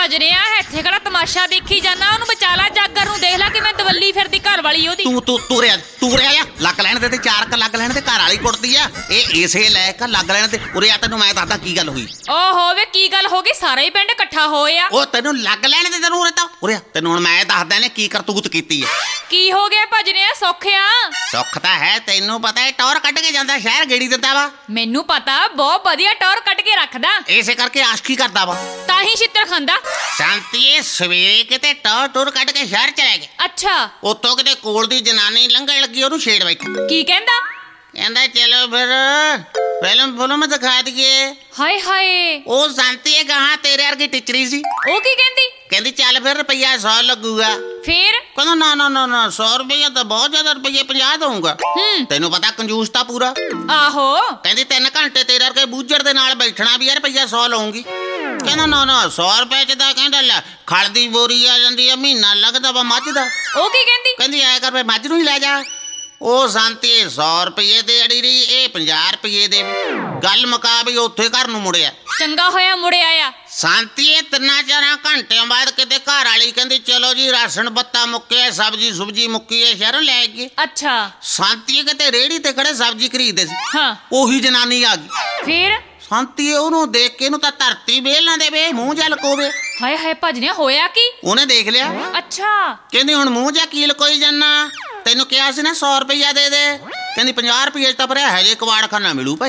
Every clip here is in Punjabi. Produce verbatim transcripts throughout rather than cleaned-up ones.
ਭਜਨਿਆ ਇੱਥੇ ਕਿਹੜਾ ਤਮਾਸ਼ਾ ਦੇਖੀ ਜਾਣਾ, ਉਹਨੂੰ ਬਚਾ ਲੈ, ਜਾਗਰ ਨੂੰ ਦੇਖ ਲੈ ਕਿਵੇਂ ਦਵੱਲੀ ਫਿਰਦੀ ਘਰ ਵਾਲੀ ਉਹਦੀ। ਤੂੰ ਤੂੰ ਤੂਰਿਆ ਤੂਰਿਆ ਆ ਲੱਗ ਲੈਣ ਦੇ ਤੇ ਚਾਰ ਕ ਲੱਗ ਲੈਣ ਤੇ ਘਰ ਵਾਲੀ ਕੁੱਟਦੀ ਆ, ਇਹ ਇਸੇ ਲੈ ਕੇ ਲੱਗ ਲੈਣ ਤੇ ਉਰੇ ਆ। ਤੈਨੂੰ ਮੈਂ ਦੱਸਦਾ ਕੀ ਗੱਲ ਹੋਈ। ਓਹੋ ਵੇ ਕੀ ਗੱਲ ਹੋ ਗਈ, ਸਾਰਾ ਹੀ ਪਿੰਡ ਇਕੱਠਾ ਹੋਇਆ। ਉਹ ਤੈਨੂੰ ਲੱਗ ਲੈਣ ਤੇ ਤੈਨੂੰ ਉਰੇ ਤਾਂ ਉਰੇ ਆ, ਤੈਨੂੰ ਹੁਣ ਮੈਂ ਦੱਸਦਾ ਨੇ ਕੀ ਕਰਤੂਤ ਕੀਤੀ ਆ। ਕੀ ਹੋ ਗਿਆ ਭਜਨਿਆ, ਸੌਖਿਆ? ਸੁੱਖ ਤਾਂ ਹੈ, ਤੈਨੂੰ ਪਤਾ ਹੈ ਟੌਰ ਕੱਢ ਕੇ ਜਾਂਦਾ, ਸ਼ਹਿਰ ਗੇੜੀ ਦਿੰਦਾ ਵਾ। ਮੈਨੂੰ ਪਤਾ, ਬਹੁਤ ਵਧੀਆ ਟੌਰ ਕੱਢ ਕੇ ਰੱਖਦਾ, ਇਸੇ ਕਰਕੇ ਆਸ਼ਕੀ ਕਰਦਾ ਵਾ, ਤਾਂ ਹੀ ਛਿੱਤਰ ਖਾਂਦਾ। ਸ਼ਾਂਤੀਏ ਸਵੇਰੇ ਕਿਤੇ ਟੌਰ ਟੂਰ ਕੱਢ ਕੇ ਸ਼ਹਿਰ ਚਲੇ ਗਏ। ਅੱਛਾ। ਉੱਤੋਂ ਕਿਤੇ ਕੋਲ ਦੀ ਜਨਾਨੀ ਲੰਘਣ ਲੱਗੀ, ਉਹਨੂੰ ਛੇੜ ਬੈਠਾ। ਕੀ ਕਹਿੰਦਾ? ਕਹਿੰਦਾ ਚਲੋ ਫਿਰ ਫਿਲਮ ਫਿਲਮ ਦਿਖਾ ਦਈਏ। ਹਾਏ ਹਾਏ। ਉਹ ਸ਼ਾਂਤੀਏ ਗਾਹਾਂ ਤੇਰੇ ਵਰਗੀ ਟਿਚਰੀ ਸੀ। ਉਹ ਕੀ ਕਹਿੰਦੀ? ਕਹਿੰਦੀ ਚੱਲ ਫਿਰ ਰੁਪਈਆ ਸੌ ਲੱਗੂਗਾ। ਫੇਰ? ਕਹਿੰਦਾ ਨਾ ਨਾ ਨਾ ਨਾ ਸੌ ਰੁਪਈਆ ਤਾਂ ਬਹੁਤ ਜ਼ਿਆਦਾ, ਰੁਪਈਏ ਪੰਜਾਹ ਦਊਂਗਾ। ਹੂੰ। ਤੈਨੂੰ ਪਤਾ ਕੰਜੂਸ ਤਾਂ ਪੂਰਾ। ਆਹੋ। ਕਹਿੰਦੀ ਤਿੰਨ ਘੰਟੇ ਤੇਰੇ ਵਰਗੇ ਬੂਝੜ ਦੇ ਨਾਲ ਬੈਠਣਾ ਵੀ ਯਾਰ, ਰੁਪਈਆ ਸੌ ਲਊਂਗੀ। ਕਹਿੰਦਾ ਨਾ ਨਾ ਸੌ ਰੁਪਏ ਚ ਤਾਂ ਕਹਿੰਦਾ ਲੈ ਖਲ ਦੀ ਬੋਰੀ ਆ ਜਾਂਦੀ ਆ, ਮਹੀਨਾ ਲੱਗਦਾ ਵਾ ਮੱਝ ਦਾ। ਉਹ ਕੀ ਕਹਿੰਦੀ? ਕਹਿੰਦੀ ਐ ਕਰ ਮੱਝ ਨੂੰ ਹੀ ਲੈ ਜਾ। ਉਹ ਸ਼ਾਂਤੀ ਸੌ ਰੁਪਈਏ ਦੇ ਅੜੀ ਰਹੀ, ਇਹ ਪੰਜਾਹ ਰੁਪਈਏ ਦੇ। ਗੱਲ ਮੁਕਾ ਵੀ ਉੱਥੇ ਘਰ ਨੂੰ ਮੁੜਿਆ। ਚੰਗਾ ਹੋਇਆ ਮੁੜਿਆ ਆ। ਸ਼ਾਂਤੀ ਤਿੰਨਾਂ ਚਾਰਾਂ ਘੰਟਿਆਂ ਬਾਅਦ ਕਿਤੇ ਘਰ ਵਾਲੀ ਕਹਿੰਦੀ ਚਲੋ ਜੀ ਰਾਸ਼ਨ ਬੱਤਾ ਮੁੱਕਿਆ, ਸਬਜ਼ੀ ਸੁਬਜੀ ਮੁੱਕੀ ਹੈ, ਸ਼ਹਿਰੋਂ ਲੈ ਗਏ। ਅੱਛਾ। ਸ਼ਾਂਤੀ ਕਿਤੇ ਰੇਹੜੀ ਤੇ ਖੜੇ ਸਬਜ਼ੀ ਖਰੀਦਦੇ ਸੀ। ਹਾਂ। ਉਹੀ ਜਨਾਨੀ ਆ ਗਈ। ਫੇਰ? ਸ਼ਾਂਤੀ ਉਹਨੂੰ ਦੇਖ ਕੇ ਇਹਨੂੰ ਤਾਂ ਧਰਤੀ ਵੇਲ ਨਾ ਦੇਵੇ, ਮੂੰਹ ਜਾ ਲਕੋਵੇ। ਹਾਏ ਹਾਏ ਭਜਨਿਆ, ਹੋਇਆ ਕੀ? ਉਹਨੇ ਦੇਖ ਲਿਆ। ਅੱਛਾ। ਕਹਿੰਦੀ ਹੁਣ ਮੂੰਹ ਜਾ ਕੀ ਲਕੋਈ ਜਾਨਾ, ਤੈਨੂੰ ਕਿਹਾ ਸੀ ਨਾ ਸੌ ਰੁਪਈਆ ਦੇ ਦੇ। ਕਹਿੰਦੀ ਪੰਜਾਹ ਰੁਪਈਏ ਤਾਂ ਪਰ ਹੈ ਜੇ ਕਵਾੜਖਾਨਾ ਮਿਲੂ ਭਾਈ।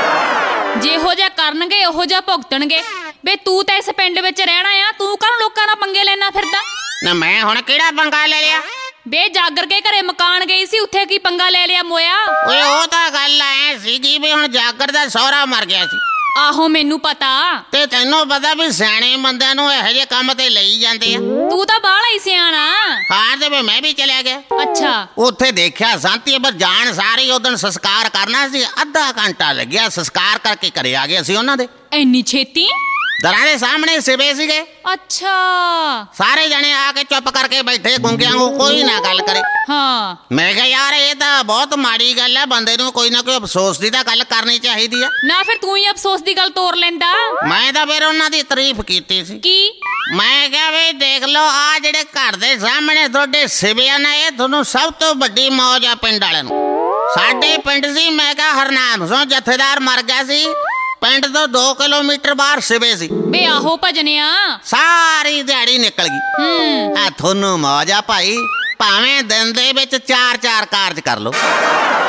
ਜਿਹੋ ਜਿਹਾ ਕਰਨਗੇ ਉਹੋ ਜਿਹਾ ਭੁਗਤਣਗੇ। ਬੇ ਤੂੰ ਤਾਂ ਇਸ ਪਿੰਡ ਵਿੱਚ ਰਹਿਣਾ ਆ, ਤੂੰ ਕਾਹਨੂੰ ਲੋਕਾਂ ਨਾਲ ਪੰਗੇ ਲੈਣਾ ਫਿਰਦਾ? ਨਾ ਮੈਂ ਹੁਣ ਕਿਹੜਾ ਪੰਗਾ ਲੈ ਲਿਆ? ਬੇ ਜਾਗਰ ਕੇ ਘਰੇ ਮਕਾਨ ਗਈ ਸੀ, ਉੱਥੇ ਕੀ ਪੰਗਾ ਲੈ ਲਿਆ ਮੋਇਆ? ਓਏ ਉਹ ਤਾਂ ਗੱਲ ਐ ਸੀਗੀ ਵੀ ਹੁਣ ਜਾਗਰ ਦਾ ਸਹੁਰਾ ਮਰ ਗਿਆ ਸੀ। ਆਹੋ ਮੈਨੂੰ ਪਤਾ। ਤੇ ਤੈਨੂੰ ਪਤਾ ਵੀ ਸਿਆਣੇ ਬੰਦਿਆਂ ਨੂੰ ਇਹੋ ਜਿਹੇ ਕੰਮ ਤੇ ਲਈ ਜਾਂਦੇ ਆ। ਤੂੰ ਤਾਂ ਬਾਹਲਾ ਹੀ ਸਿਆਣਾ। ਹਾਂ ਤੇ ਮੈਂ ਵੀ ਚਲਿਆ ਗਿਆ। ਅੱਛਾ। ਉੱਥੇ ਦੇਖਿਆ ਸ਼ਾਂਤੀ ਪਰ ਜਾਣ ਸਾਰੀ ਉਦੋਂ ਸੰਸਕਾਰ ਕਰਨਾ ਸੀ, ਅੱਧਾ ਘੰਟਾ ਲੱਗਿਆ ਸੰਸਕਾਰ ਕਰਕੇ ਘਰੇ ਆ ਗਏ ਅਸੀਂ ਉਹਨਾਂ ਦੇ। ਇੰਨੀ ਛੇਤੀ? ਦਰਾਂ ਦੇ ਸਾਹਮਣੇ ਸਿਵੇ ਸੀਗੇ। ਅੱਛਾ। ਸਾਰੇ ਜਣੇ ਆ ਕੇ ਚੁੱਪ ਕਰਕੇ ਬੈਠੇ ਗੁੰਗਿਆਂ ਨੂੰ, ਕੋਈ ਨਾ ਗੱਲ ਕਰੇ। ਹਾਂ। ਮੈਂ ਕਿਹਾ ਯਾਰ ਇਹ ਤਾਂ ਬਹੁਤ ਮਾੜੀ ਗੱਲ ਹੈ, ਬੰਦੇ ਨੂੰ ਕੋਈ ਨਾ ਕੋਈ ਅਫਸੋਸ ਦੀ ਤਾਂ ਗੱਲ ਕਰਨੀ ਚਾਹੀਦੀ ਆ। ਨਾ ਫਿਰ ਤੂੰ ਹੀ ਅਫਸੋਸ ਦੀ ਗੱਲ ਤੋਰ ਲੈਂਦਾ। ਮੈਂ ਤਾਂ ਫਿਰ ਉਹਨਾਂ ਦੀ ਤਾਰੀਫ ਕੀਤੀ ਸੀ। ਕੀ? ਮੈਂ ਕਿਹਾ ਵੀ ਦੇਖ ਲਓ ਆ ਜਿਹੜੇ ਘਰ ਦੇ ਸਾਹਮਣੇ ਤੁਹਾਡੇ ਸਿਵਿਆਂ ਨੇ, ਇਹ ਤੁਹਾਨੂੰ ਸਭ ਤੋਂ ਵੱਡੀ ਮੌਜ ਆ ਪਿੰਡ ਵਾਲਿਆਂ ਨੂੰ। ਸਾਡੇ ਪਿੰਡ ਸੀ, ਮੈਂ ਕਿਹਾ ਹਰਨਾਮ ਸਿੰਘ ਜਥੇਦਾਰ ਮਰ ਗਿਆ ਸੀ, ਪਿੰਡ ਤੋਂ ਦੋ ਕਿਲੋਮੀਟਰ ਬਾਹਰ ਸਿਵੇ ਸੀ। ਬੇ ਆਹੋ ਭਜਨਿਆ, ਸਾਰੀ ਦਿਹਾੜੀ ਨਿਕਲ ਗਈ। ਹੂੰ। ਆ ਤੁਹਾਨੂੰ ਮੌਜ ਆ ਭਾਈ, ਭਾਵੇਂ ਦਿਨ ਦੇ ਵਿੱਚ ਚਾਰ ਚਾਰ ਕਾਰਜ ਕਰ ਲਓ।